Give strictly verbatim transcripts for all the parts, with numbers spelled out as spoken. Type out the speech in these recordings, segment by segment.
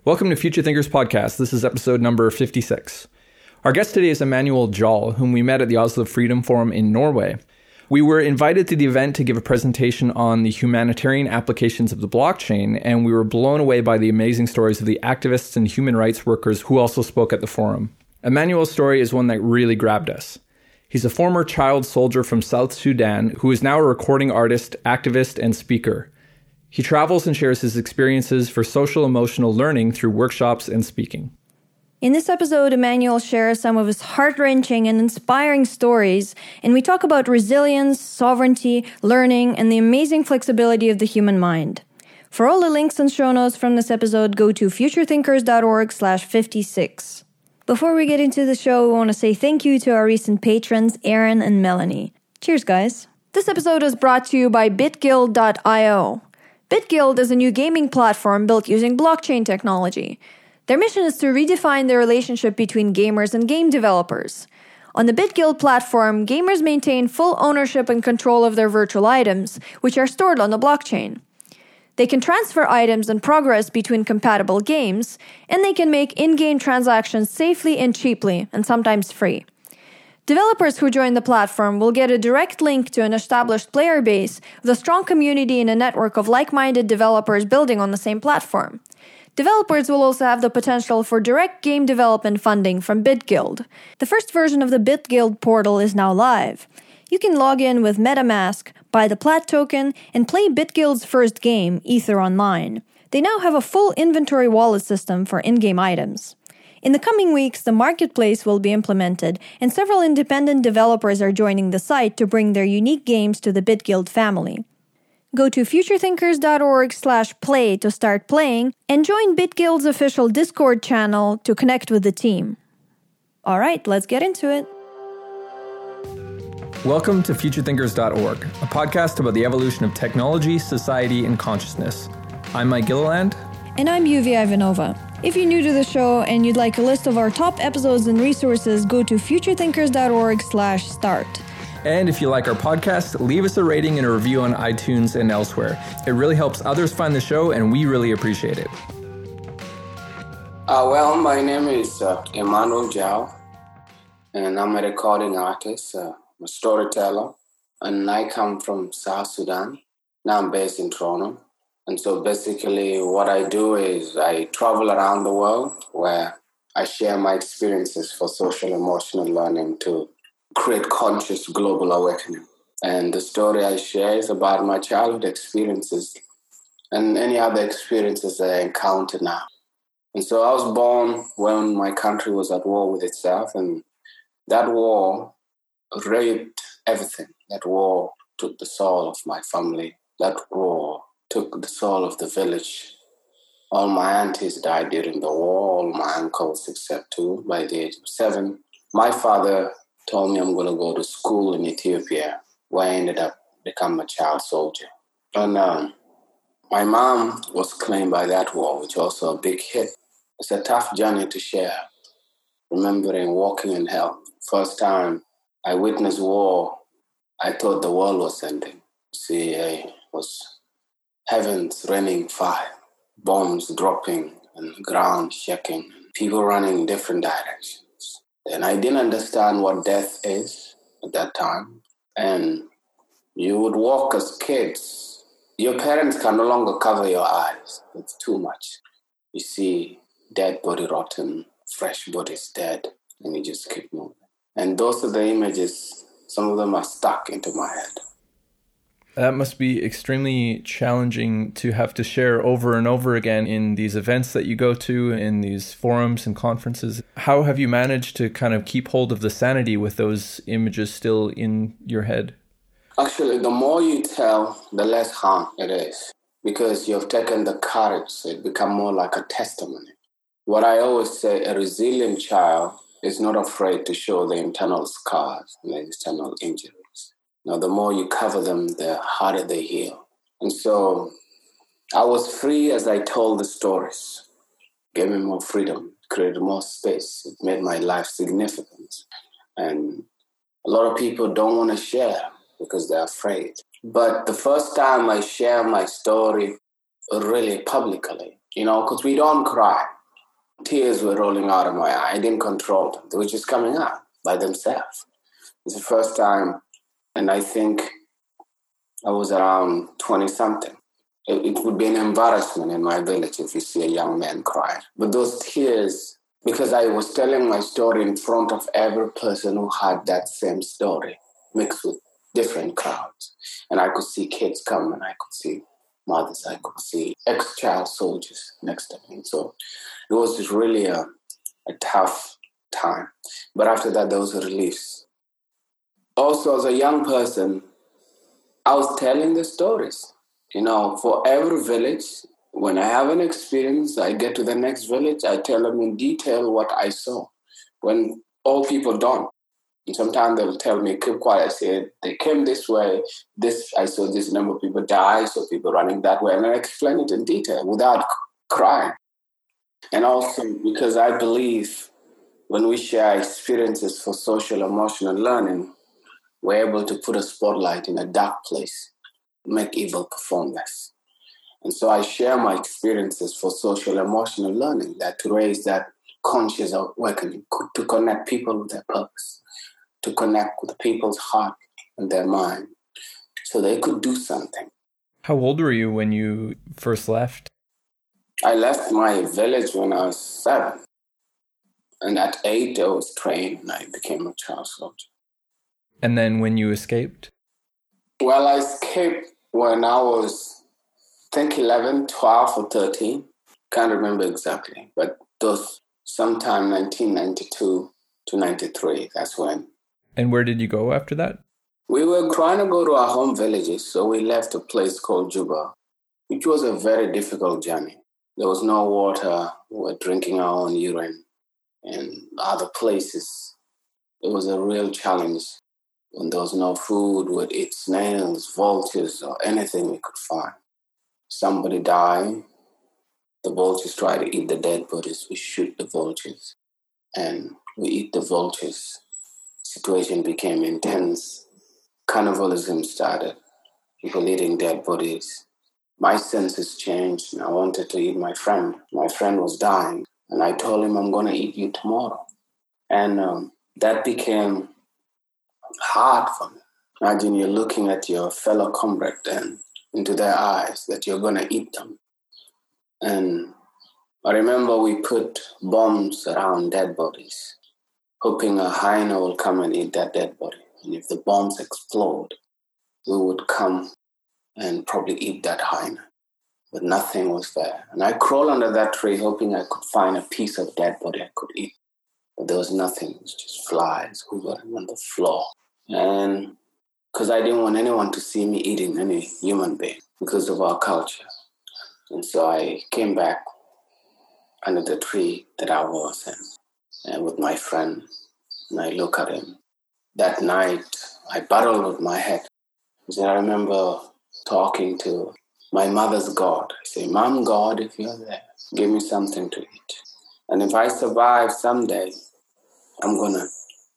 Welcome to Future Thinkers Podcast. This is episode number fifty-six. Our guest today is Emmanuel Jal, whom we met at the Oslo Freedom Forum in Norway. We were invited to the event to give a presentation on the humanitarian applications of the blockchain, and we were blown away by the amazing stories of the activists and human rights workers who also spoke at the forum. Emmanuel's story is one that really grabbed us. He's a former child soldier from South Sudan who is now a recording artist, activist, and speaker. He travels and shares his experiences for social-emotional learning through workshops and speaking. In this episode, Emmanuel shares some of his heart-wrenching and inspiring stories, and we talk about resilience, sovereignty, learning, and the amazing flexibility of the human mind. For all the links and show notes from this episode, go to futurethinkers.org slash 56. Before we get into the show, we want to say thank you to our recent patrons, Aaron and Melanie. Cheers, guys. This episode is brought to you by bitguild dot io. BitGuild is a new gaming platform built using blockchain technology. Their mission is to redefine the relationship between gamers and game developers. On the BitGuild platform, gamers maintain full ownership and control of their virtual items, which are stored on the blockchain. They can transfer items and progress between compatible games, and they can make in-game transactions safely and cheaply, and sometimes free. Developers who join the platform will get a direct link to an established player base with a strong community and a network of like-minded developers building on the same platform. Developers will also have the potential for direct game development funding from BitGuild. The first version of the BitGuild portal is now live. You can log in with MetaMask, buy the Plat token, and play BitGuild's first game, Ether Online. They now have a full inventory wallet system for in-game items. In the coming weeks, the marketplace will be implemented, and several independent developers are joining the site to bring their unique games to the BitGuild family. Go to futurethinkers.org slash play to start playing, and join BitGuild's official Discord channel to connect with the team. All right, let's get into it. Welcome to future thinkers dot org, a podcast about the evolution of technology, society, and consciousness. I'm Mike Gilliland. And I'm Yuvi Ivanova. If you're new to the show and you'd like a list of our top episodes and resources, go to futurethinkers.org slash start. And if you like our podcast, leave us a rating and a review on iTunes and elsewhere. It really helps others find the show, and we really appreciate it. Uh, well, my name is uh, Emmanuel Jal, and I'm a recording artist, uh, I'm a storyteller, and I come from South Sudan. Now I'm based in Toronto. And so basically what I do is I travel around the world where I share my experiences for social emotional learning to create conscious global awakening. And the story I share is about my childhood experiences and any other experiences that I encounter now. And so I was born when my country was at war with itself, and that war raped everything. That war took the soul of my family. That war took the soul of the village. All my aunties died during the war, all my uncles except two by the age of seven. My father told me I'm going to go to school in Ethiopia, where I ended up becoming a child soldier. And um, my mom was claimed by that war, which was also a big hit. It's a tough journey to share, remembering walking in hell. First time I witnessed war, I thought the world was ending. See, I was heavens raining fire, bombs dropping and the ground shaking, people running in different directions. And I didn't understand what death is at that time. And you would walk as kids. Your parents can no longer cover your eyes. It's too much. You see dead body rotten, fresh bodies dead, and you just keep moving. And those are the images, some of them are stuck into my head. That must be extremely challenging to have to share over and over again in these events that you go to, in these forums and conferences. How have you managed to kind of keep hold of the sanity with those images still in your head? Actually, the more you tell, the less harm it is, because you've taken the courage, so it becomes more like a testimony. What I always say, a resilient child is not afraid to show the internal scars and the internal injuries. Now, the more you cover them, the harder they heal. And so I was free as I told the stories. It gave me more freedom, created more space. It made my life significant. And a lot of people don't want to share because they're afraid. But the first time I share my story really publicly, you know, because we don't cry. Tears were rolling out of my eye. I didn't control them. They were just coming out by themselves. It's the first time, and I think I was around twenty-something. It, it would be an embarrassment in my village if you see a young man cry. But those tears, because I was telling my story in front of every person who had that same story, mixed with different crowds. And I could see kids come, and I could see mothers, I could see ex-child soldiers next to me. So it was really a, a tough time. But after that, there was a release. Also, as a young person, I was telling the stories. You know, for every village, when I have an experience, I get to the next village, I tell them in detail what I saw. When all people don't. And sometimes they'll tell me, keep quiet. I said, they came this way. This I saw this number of people die, so people running that way. And I explain it in detail without crying. And also because I believe when we share experiences for social emotional learning, we're able to put a spotlight in a dark place, make evil perform less. And so I share my experiences for social emotional learning, that to raise that conscious awakening, to connect people with their purpose, to connect with people's heart and their mind so they could do something. How old were you when you first left? I left my village when I was seven. And at eight, I was trained and I became a child soldier. And then when you escaped? Well, I escaped when I was, I think, eleven, twelve, or thirteen. Can't remember exactly. But those sometime nineteen ninety-two to ninety-three, that's when. And where did you go after that? We were trying to go to our home villages, so we left a place called Juba, which was a very difficult journey. There was no water. We were drinking our own urine. And other places, it was a real challenge. When there was no food, we'd eat snails, vultures, or anything we could find. Somebody died. The vultures try to eat the dead bodies. We shoot the vultures. And we eat the vultures. Situation became intense. Cannibalism started. People eating dead bodies. My senses changed, and I wanted to eat my friend. My friend was dying, and I told him, I'm going to eat you tomorrow. And um, that became hard for me. Imagine you're looking at your fellow comrade and into their eyes that you're going to eat them. And I remember we put bombs around dead bodies, hoping a hyena will come and eat that dead body. And if the bombs explode, we would come and probably eat that hyena. But nothing was there. And I crawled under that tree hoping I could find a piece of dead body I could eat. But there was nothing. It was just flies hovering on the floor. And because I didn't want anyone to see me eating any human being because of our culture. And so I came back under the tree that I was in, and with my friend, and I look at him. That night, I battled with my head. So I remember talking to my mother's God. I say, Mom, God, if you're there, give me something to eat. And if I survive someday, I'm going to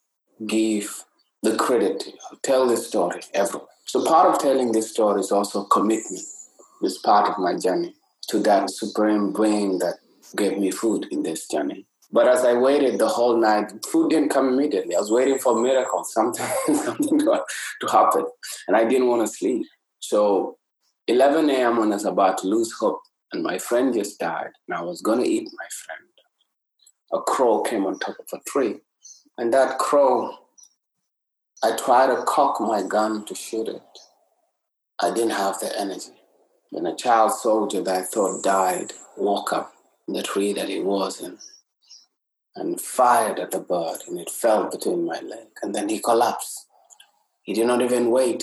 give the credit to you. Tell this story everywhere. So part of telling this story is also commitment. It's part of my journey to that supreme being that gave me food in this journey. But as I waited the whole night, food didn't come immediately. I was waiting for a miracle, something, something to, to happen. And I didn't want to sleep. So eleven a.m. when I was about to lose hope, and my friend just died, and I was going to eat my friend, a crow came on top of a tree. And that crow, I tried to cock my gun to shoot it. I didn't have the energy. Then a child soldier that I thought died woke up in the tree that he was in and fired at the bird, and it fell between my legs. And then he collapsed. He did not even wait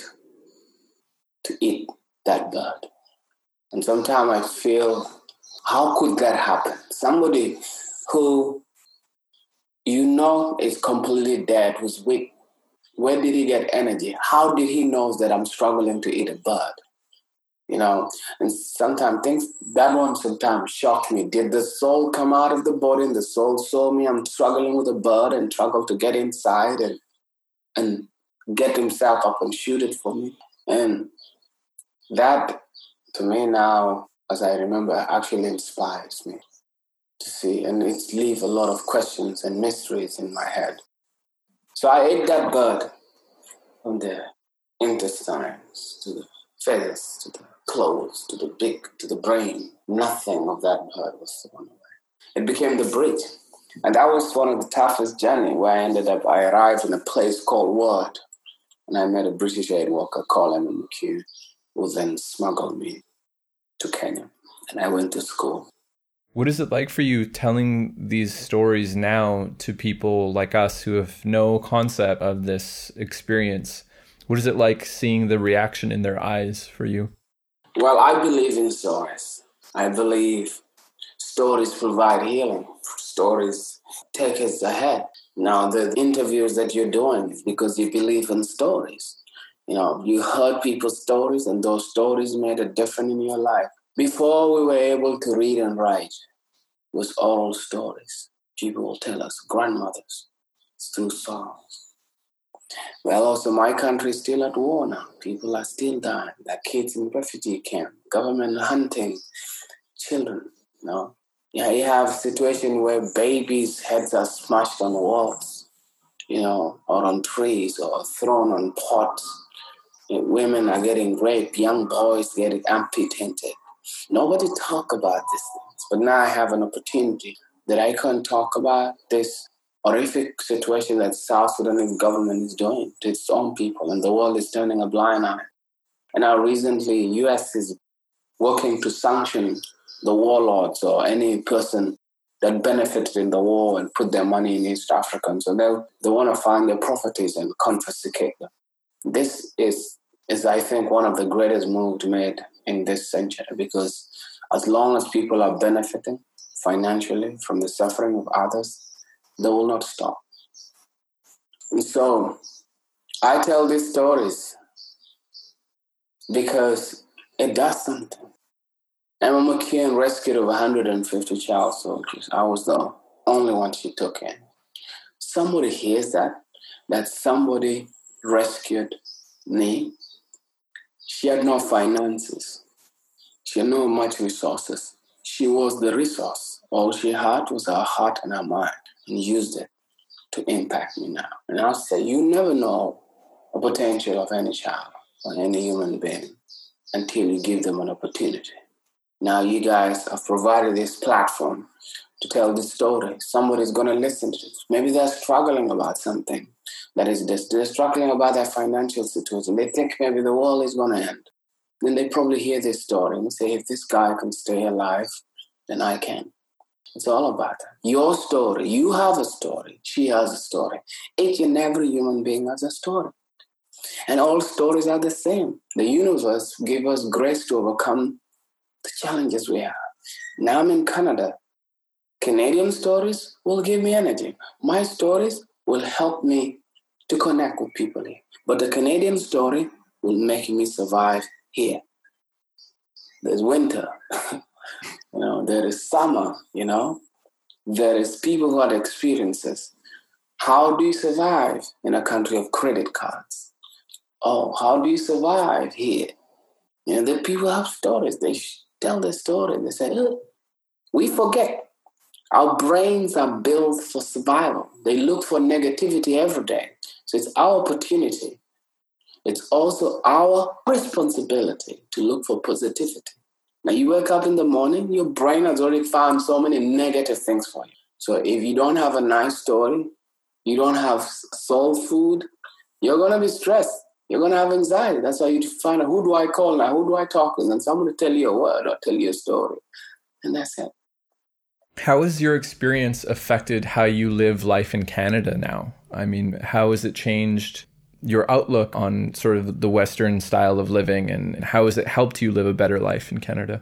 to eat that bird. And sometimes I feel, how could that happen? Somebody who you know is completely dead, who's weak. Where did he get energy? How did he know that I'm struggling to eat a bird? You know, and sometimes things, that one sometimes shocked me. Did the soul come out of the body and the soul saw me? I'm struggling with a bird and struggle to get inside and and get himself up and shoot it for me. And that, to me now, as I remember, actually inspires me. to see, and it leave a lot of questions and mysteries in my head. So I ate that bird, from the intestines to the feathers to the clothes to the beak to the brain. Nothing of that bird was thrown away. It became the bridge. And that was one of the toughest journey where I ended up, I arrived in a place called Ward. And I met a British aid worker called Emma McCune, who then smuggled me to Kenya. And I went to school. What is it like for you telling these stories now to people like us who have no concept of this experience? What is it like seeing the reaction in their eyes for you? Well, I believe in stories. I believe stories provide healing. Stories take us ahead. Now, the interviews that you're doing is because you believe in stories. You know, you heard people's stories, and those stories made a difference in your life. Before we were able to read and write, it was oral stories. People will tell us, grandmothers, through songs. Well, also, my country is still at war now. People are still dying. There are kids in refugee camp, government hunting children, you know. Yeah, you have a situation where babies' heads are smashed on walls, you know, or on trees, or thrown on pots. And women are getting raped, young boys getting amputated. Nobody talk about these things. But now I have an opportunity that I can talk about this horrific situation that South Sudanese government is doing to its own people, and the world is turning a blind eye. And now recently, U S is working to sanction the warlords or any person that benefited in the war and put their money in East Africa. So they they want to find their properties and confiscate them. This is, is, I think, one of the greatest moves made in this century, because as long as people are benefiting financially from the suffering of others, they will not stop. And so I tell these stories because it does something. Emma McCune rescued over one hundred fifty child soldiers. I was the only one she took in. Somebody hears that, that somebody rescued me. She had no finances. She had no much resources. She was the resource. All she had was her heart and her mind, and used it to impact me now. And I'll say, you never know the potential of any child or any human being until you give them an opportunity. Now you guys have provided this platform to tell this story. Somebody's going to listen to it. Maybe they're struggling about something. That is, they're struggling about their financial situation. They think maybe the world is going to end. Then they probably hear this story and say, if this guy can stay alive, then I can. It's all about that. Your story. You have a story. She has a story. Each and every human being has a story. And all stories are the same. The universe gave us grace to overcome the challenges we have. Now I'm in Canada. Canadian stories will give me energy. My stories will help me to connect with people here. But the Canadian story will make me survive here. There's winter. You know, there is summer, you know. There is people who had experiences. How do you survive in a country of credit cards? Oh, how do you survive here? You know, the people have stories. They tell their story. They say, look, we forget. Our brains are built for survival. They look for negativity every day. So it's our opportunity. It's also our responsibility to look for positivity. Now, you wake up in the morning, your brain has already found so many negative things for you. So if you don't have a nice story, you don't have soul food, you're going to be stressed. You're going to have anxiety. That's why you find out, who do I call now? Who do I talk to? And someone will tell you a word or tell you a story. And that's it. How has your experience affected how you live life in Canada now? I mean, how has it changed your outlook on sort of the Western style of living, and how has it helped you live a better life in Canada?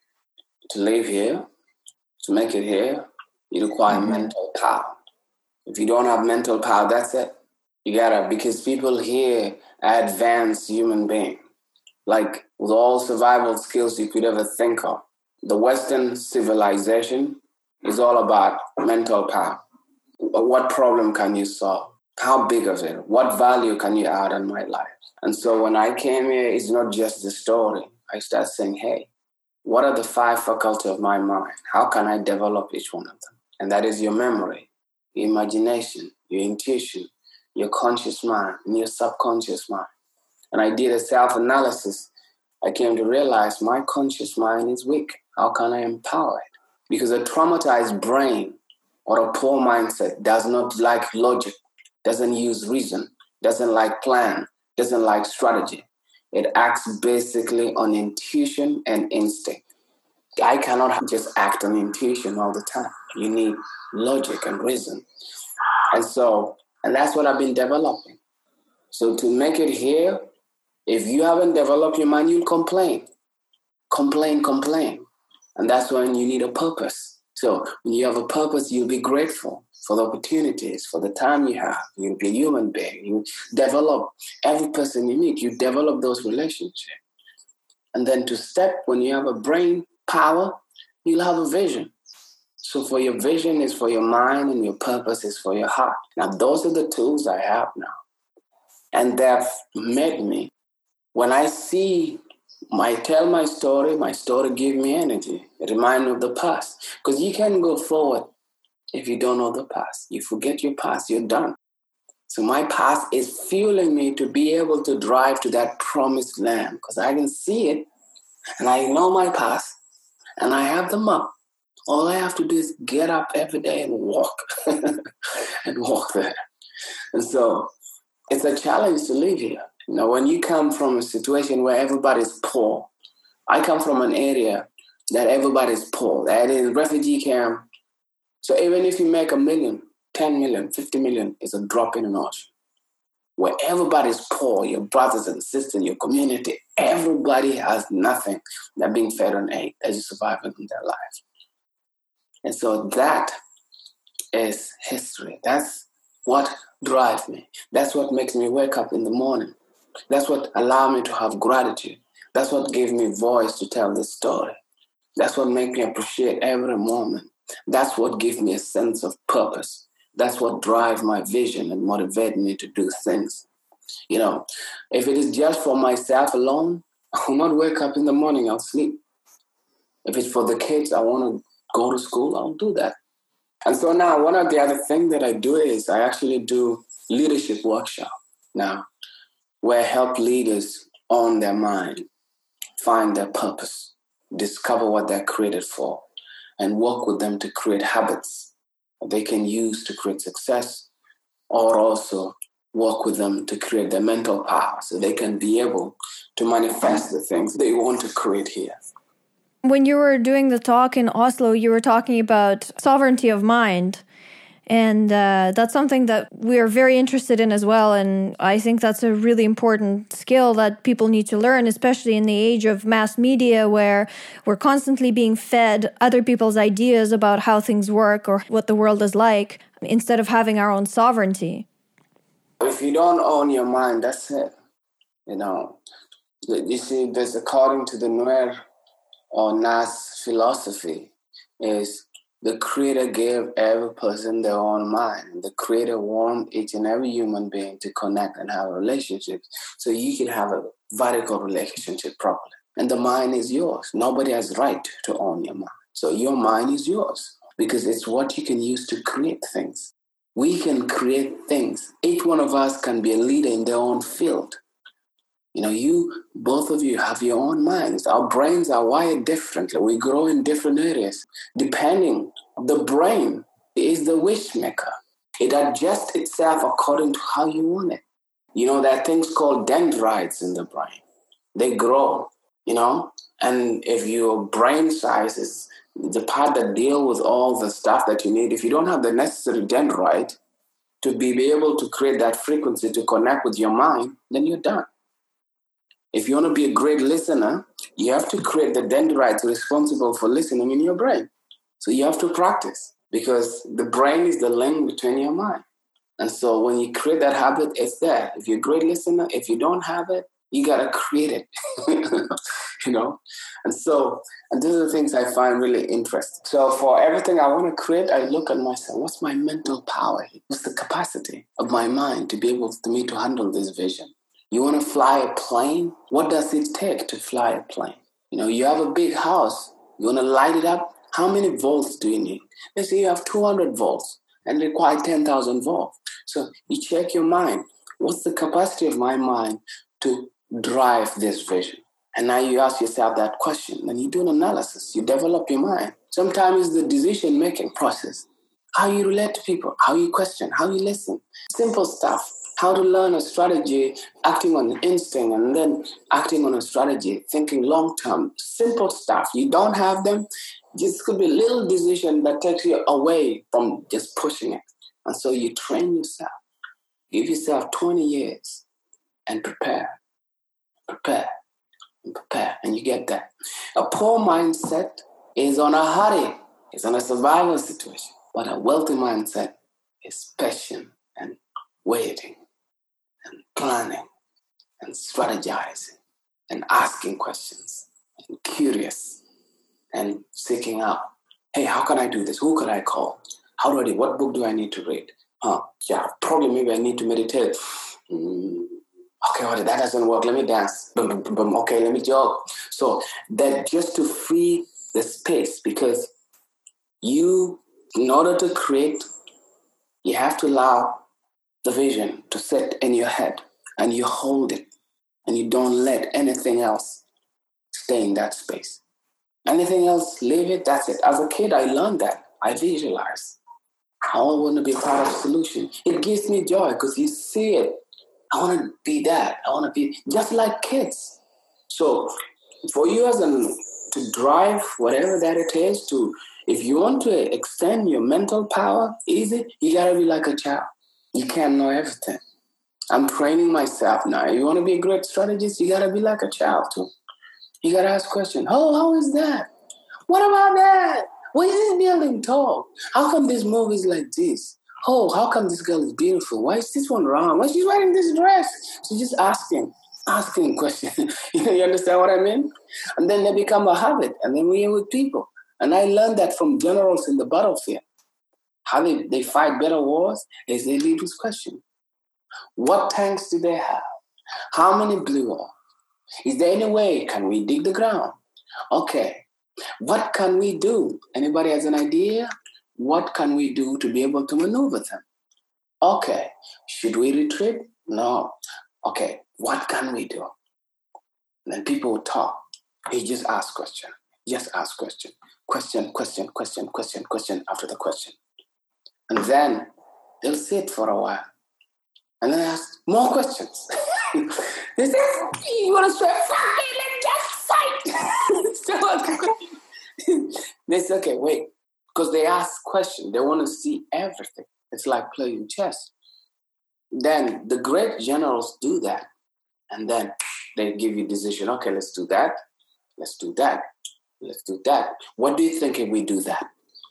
To live here, to make it here, you require mm-hmm. mental power. If you don't have mental power, that's it. You gotta, because people here are advanced human beings, like with all survival skills you could ever think of. The Western civilization is all about mental power. What problem can you solve? How big is it? What value can you add in my life? And so when I came here, it's not just the story. I start saying, hey, what are the five faculties of my mind? How can I develop each one of them? And that is your memory, your imagination, your intuition, your conscious mind, and your subconscious mind. And I did a self-analysis. I came to realize my conscious mind is weak. How can I empower it? Because a traumatized brain or a poor mindset does not like logic, doesn't use reason, doesn't like plan, doesn't like strategy. It acts basically on intuition and instinct. I cannot just act on intuition all the time. You need logic and reason. And so, and that's what I've been developing. So to make it here, if you haven't developed your mind, you'll complain. Complain, complain. And that's when you need a purpose. So when you have a purpose, you'll be grateful for the opportunities, for the time you have. You'll be a human being. You develop every person you meet. You develop those relationships. And then to step, when you have a brain power, you'll have a vision. So for your vision is for your mind and your purpose is for your heart. Now, those are the tools I have now. And they've made me, when I see, I tell my story, my story gives me energy. It reminds me of the past. Because you can't go forward if you don't know the past. You forget your past, you're done. So my past is fueling me to be able to drive to that promised land because I can see it and I know my past and I have the map. All I have to do is get up every day and walk and walk there. And so it's a challenge to live here. You know, when you come from a situation where everybody's poor, I come from an area that everybody's poor. That is refugee camp. So even if you make a million, ten million, fifty million, it's a drop in an ocean. Where everybody's poor, your brothers and sisters, your community, everybody has nothing. They're being fed on aid. They're just surviving in their life. And so that is history. That's what drives me. That's what makes me wake up in the morning. That's what allows me to have gratitude. That's what gives me voice to tell this story. That's what makes me appreciate every moment. That's what gives me a sense of purpose. That's what drives my vision and motivates me to do things. You know, if it is just for myself alone, I will not wake up in the morning, I'll sleep. If it's for the kids, I want to go to school, I'll do that. And so now one of the other things that I do is I actually do leadership workshop now, where I help leaders own their mind, find their purpose, discover what they're created for, and work with them to create habits that they can use to create success, or also work with them to create their mental power so they can be able to manifest the things they want to create here. When you were doing the talk in Oslo, you were talking about sovereignty of mind. And uh, that's something that we are very interested in as well. And I think that's a really important skill that people need to learn, especially in the age of mass media where we're constantly being fed other people's ideas about how things work or what the world is like, instead of having our own sovereignty. If you don't own your mind, that's it. You know, you see, this according to the Nuer or Nas philosophy is the Creator gave every person their own mind. The Creator wants each and every human being to connect and have a relationship so you can have a vertical relationship properly. And the mind is yours. Nobody has right to own your mind. So your mind is yours because it's what you can use to create things. We can create things. Each one of us can be a leader in their own field. You know, you, both of you have your own minds. Our brains are wired differently. We grow in different areas. Depending, the brain is the wish maker. It adjusts itself according to how you want it. You know, there are things called dendrites in the brain. They grow, you know, and if your brain size is the part that deals with all the stuff that you need, if you don't have the necessary dendrite to be able to create that frequency to connect with your mind, then you're done. If you want to be a great listener, you have to create the dendrites responsible for listening in your brain. So you have to practice because the brain is the link between your mind. And so when you create that habit, it's there. If you're a great listener, if you don't have it, you got to create it, you know? And so, and these are the things I find really interesting. So for everything I want to create, I look at myself, what's my mental power? What's the capacity of my mind to be able to me to handle this vision? You want to fly a plane? What does it take to fly a plane? You know, you have a big house. You want to light it up? How many volts do you need? Let's say you have two hundred volts and require ten thousand volts. So you check your mind. What's the capacity of my mind to drive this vision? And now you ask yourself that question, and you do an analysis. You develop your mind. Sometimes it's the decision-making process. How you relate to people, how you question, how you listen. Simple stuff. How to learn a strategy, acting on instinct, and then acting on a strategy, thinking long-term. Simple stuff. You don't have them. Just could be a little decision that takes you away from just pushing it. And so you train yourself. Give yourself twenty years and prepare. Prepare. And prepare. And you get that. A poor mindset is on a hurry. It's on a survival situation. But a wealthy mindset is patient and waiting and planning and strategizing and asking questions and curious and seeking out. Hey, how can I do this? Who could I call? How do I do? What book do I need to read? Huh? Yeah, probably maybe I need to meditate. Mm, okay, well, that doesn't work. Let me dance. Boom, boom, boom, boom. Okay, let me jog. So that just to free the space, because you, in order to create, you have to allow the vision to sit in your head, and you hold it, and you don't let anything else stay in that space. Anything else, leave it, that's it. As a kid, I learned that. I visualize. I want to be part of the solution. It gives me joy because you see it. I want to be that. I want to be just like kids. So for you as an, to drive whatever that it is, to if you want to extend your mental power, easy, you got to be like a child. You can't know everything. I'm training myself now. You want to be a great strategist, you got to be like a child too. You got to ask questions. Oh, how is that? What about that? Why is this building tall? How come this movie is like this? Oh, how come this girl is beautiful? Why is this one wrong? Why is she wearing this dress? So just asking, asking questions. You understand what I mean? And then they become a habit. And then we're with people. And I learned that from generals in the battlefield. How they, they fight better wars is they lead with questions. What tanks do they have? How many blew off? Is there any way? Can we dig the ground? Okay. What can we do? Anybody has an idea? What can we do to be able to maneuver them? Okay. Should we retreat? No. Okay. What can we do? And then people will talk. You just ask question. Just ask question. Question, question, question, question, question after the question. And then they'll sit for a while. And then ask more questions. They say, you want to start fighting? Let's just fight. They say, okay, wait. Because they ask questions. They want to see everything. It's like playing chess. Then the great generals do that. And then they give you decision. Okay, let's do that. Let's do that. Let's do that. What do you think if we do that?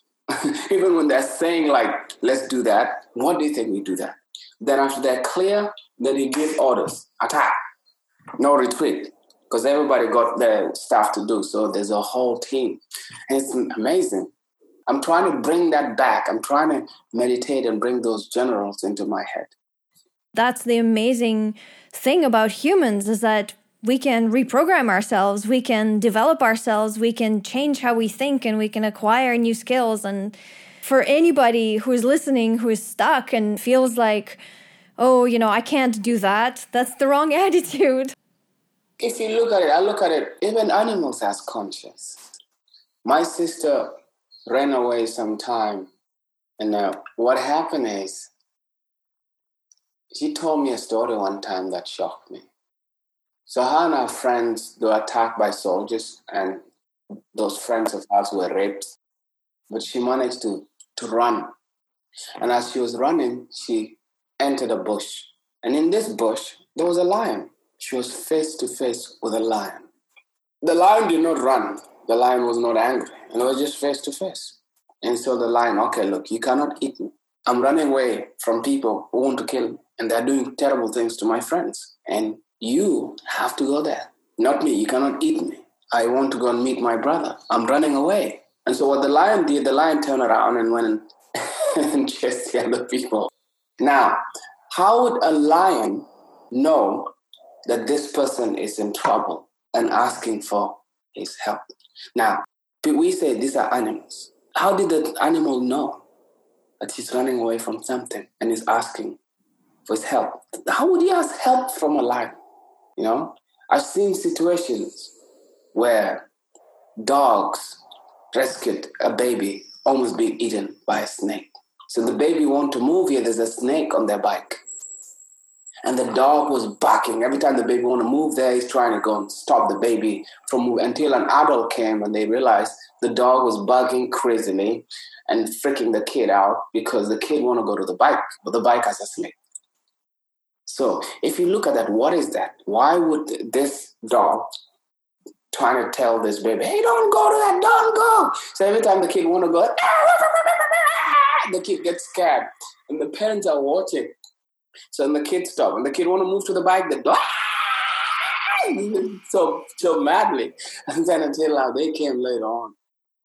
Even when they're saying like, let's do that, what do you think we do that? Then after they're clear, then you give orders. Attack. No retreat. Because everybody got their stuff to do. So there's a whole team. And it's amazing. I'm trying to bring that back. I'm trying to meditate and bring those generals into my head. That's the amazing thing about humans, is that we can reprogram ourselves, we can develop ourselves, we can change how we think, and we can acquire new skills. And for anybody who is listening, who is stuck and feels like, oh, you know, I can't do that, that's the wrong attitude. If you look at it, I look at it, even animals has conscience. My sister ran away sometime, and uh, what happened is, she told me a story one time that shocked me. So her and her friends, they were attacked by soldiers, and those friends of ours were raped. But she managed to, to run. And as she was running, she entered a bush. And in this bush, there was a lion. She was face to face with a lion. The lion did not run. The lion was not angry. And it was just face to face. And so the lion, okay, look, you cannot eat me. I'm running away from people who want to kill me. And they're doing terrible things to my friends. And you have to go there. Not me. You cannot eat me. I want to go and meet my brother. I'm running away. And so what the lion did, the lion turned around and went and, and chased the other people. Now, how would a lion know that this person is in trouble and asking for his help. Now, we say these are animals. How did the animal know that he's running away from something and he's asking for his help? How would he ask help from a lion? You know, I've seen situations where dogs rescued a baby almost being eaten by a snake. So the baby wanted to move here. There's a snake on their bike. And the dog was barking. Every time the baby wanted to move there, he's trying to go and stop the baby from moving until an adult came and they realized the dog was barking crazily and freaking the kid out because the kid wanted to go to the bike, but the bike has a snake. So if you look at that, what is that? Why would this dog trying to tell this baby, hey, don't go to that, don't go. So every time the kid want to go, the kid gets scared. And the parents are watching. So then the kid stops. And the kid want to move to the bike, the dog so, so madly. And then until uh, they came later on.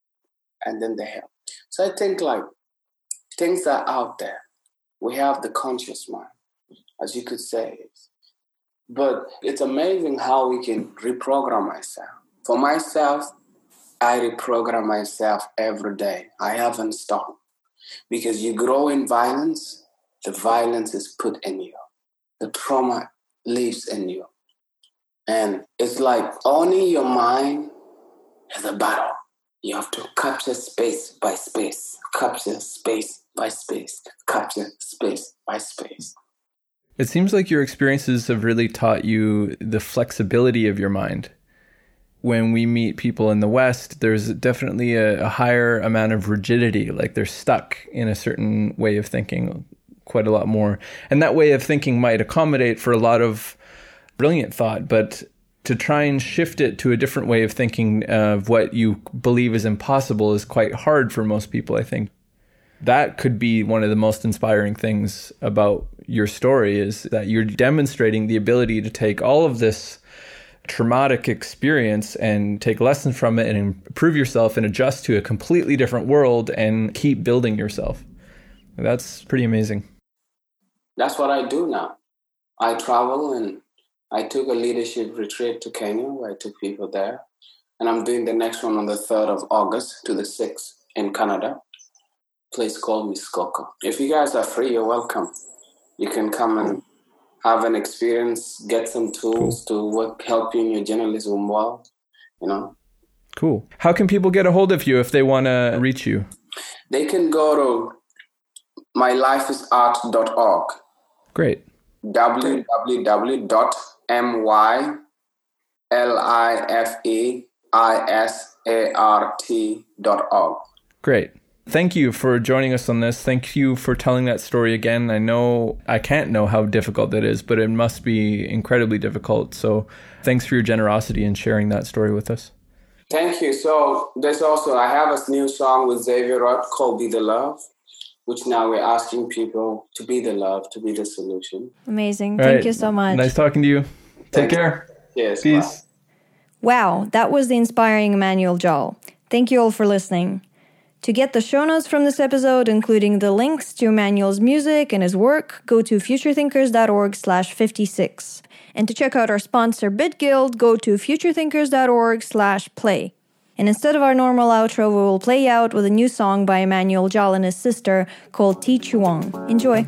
And then they helped. So I think like things are out there. We have the conscious mind, as you could say. But it's amazing how we can reprogram ourselves. For myself, I reprogram myself every day. I haven't stopped. Because you grow in violence, the violence is put in you. The trauma lives in you. And it's like owning your mind is a battle. You have to capture space by space, capture space by space, capture space by space. It seems like your experiences have really taught you the flexibility of your mind. When we meet people in the West, there's definitely a, a higher amount of rigidity, like they're stuck in a certain way of thinking quite a lot more. And that way of thinking might accommodate for a lot of brilliant thought, but to try and shift it to a different way of thinking of what you believe is impossible is quite hard for most people, I think. That could be one of the most inspiring things about your story, is that you're demonstrating the ability to take all of this traumatic experience and take lessons from it and improve yourself and adjust to a completely different world and keep building yourself. That's pretty amazing. That's what I do now. I travel, and I took a leadership retreat to Kenya where I took people there. And I'm doing the next one on the third of August to the sixth in Canada, a place called Muskoka. If you guys are free, you're welcome. You can come and have an experience, get some tools cool. to work, help you in your journalism world, you know. Cool. How can people get a hold of you if they want to reach you? They can go to my life is art dot org. Great. w w w dot my lifeisart dot org. Great. Thank you for joining us on this. Thank you for telling that story again. I know I can't know how difficult that is, but it must be incredibly difficult. So thanks for your generosity in sharing that story with us. Thank you. So there's also, I have a new song with Xavier Rudd called Be the Love, which now we're asking people to be the love, to be the solution. Amazing. All Thank right. you so much. Nice talking to you. Take Thanks. care. Yes. Peace. Bye. Wow, that was the inspiring Emmanuel Jal. Thank you all for listening. To get the show notes from this episode, including the links to Emmanuel's music and his work, go to futurethinkers.org slash 56. And to check out our sponsor, BitGuild, go to futurethinkers.org slash play. And instead of our normal outro, we will play out with a new song by Emmanuel Jal and his sister called Ti Chuang. Enjoy.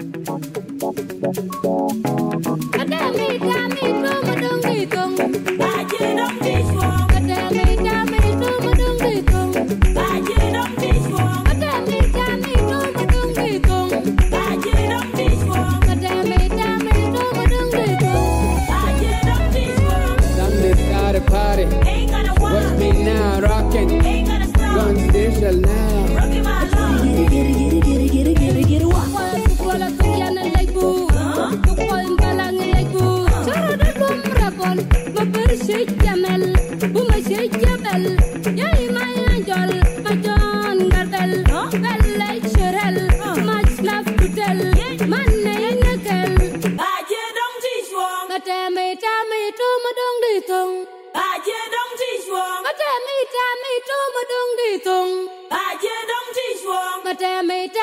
Party. Watch me now, rockin'. Guns digital now. Rockin' my love. Get it, get it, get it, get it, get it, get it. Walk. Mày